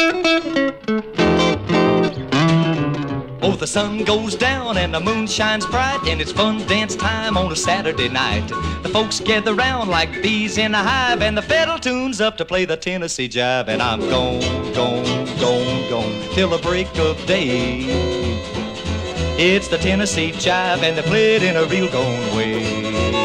Oh, the sun goes down and the moon shines bright, and it's fun dance time on a Saturday night. The folks gather round like bees in a hive, and the fiddle tunes up to play the Tennessee jive. And I'm gone, till the break of day. It's the Tennessee jive, and they play it in a real gone way.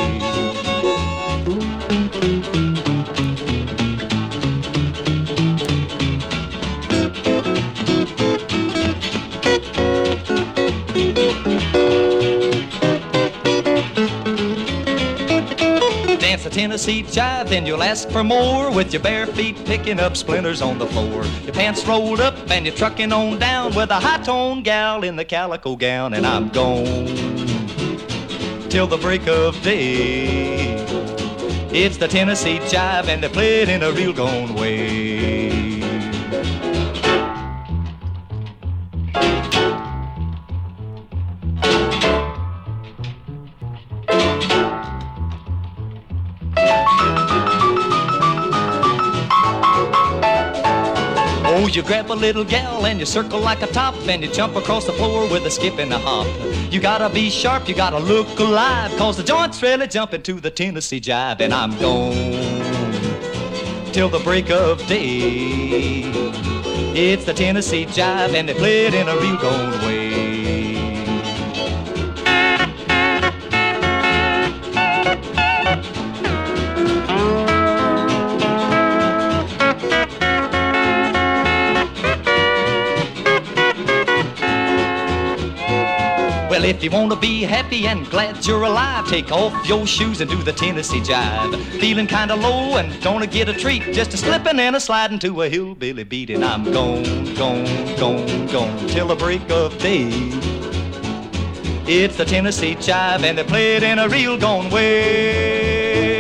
Dance the Tennessee jive, then you'll ask for more, with your bare feet picking up splinters on the floor. Your pants rolled up and you're trucking on down with a high-toned gal in the calico gown. And I'm gone till the break of day. It's the Tennessee jive, and they play it in a real gone way. Oh, you grab a little gal and you circle like a top, and you jump across the floor with a skip and a hop. You gotta be sharp, you gotta look alive, 'cause the joint's really jumping to the Tennessee jive. And I'm gone till the break of day. It's the Tennessee jive, and they play it in a real gone way. Well, if you want to be happy and glad you're alive, take off your shoes and do the Tennessee jive. Feeling kind of low and gonna get a treat, just a slipping and a sliding to a hillbilly beat. And I'm gone till the break of day. It's the Tennessee jive, and they play it in a real gone way.